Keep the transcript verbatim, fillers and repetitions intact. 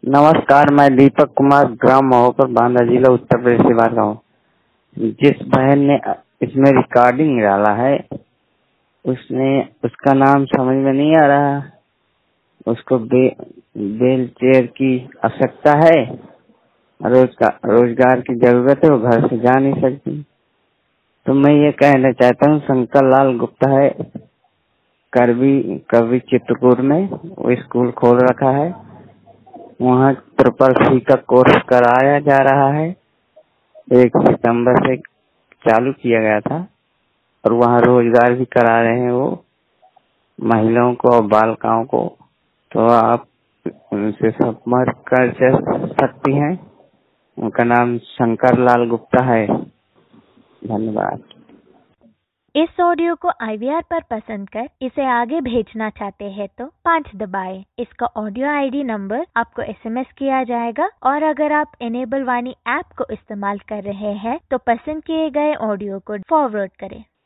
नमस्कार, मैं दीपक कुमार, ग्राम महोकर, बांदा जिला, उत्तर प्रदेश से बात कर रहा हूँ। जिस बहन ने इसमें रिकॉर्डिंग डाला है उसने उसका नाम समझ में नहीं आ रहा। उसको बे, बेल चेयर की आवश्यकता है, रोजगार रोजगार की जरूरत है, वो घर से जा नहीं सकती। तो मैं ये कहना चाहता हूँ, शंकर लाल गुप्ता है, करवी कवि चित्रकूट में वो स्कूल खोल रखा है। वहाँ ट्रिपल सी का कोर्स कराया जा रहा है। एक सितंबर से चालू किया गया था और वहाँ रोजगार भी करा रहे हैं वो महिलाओं को और बालिकाओं को। तो आप उनसे संपर्क कर सकती हैं। उनका नाम शंकर लाल गुप्ता है। धन्यवाद। इस ऑडियो को आई वी आर पर पसंद कर इसे आगे भेजना चाहते हैं तो पाँच दबाएं। इसका ऑडियो आई डी नंबर आपको एस एम एस किया जाएगा और अगर आप इनेबल वाणी ऐप को इस्तेमाल कर रहे हैं तो पसंद किए गए ऑडियो को फॉरवर्ड करें।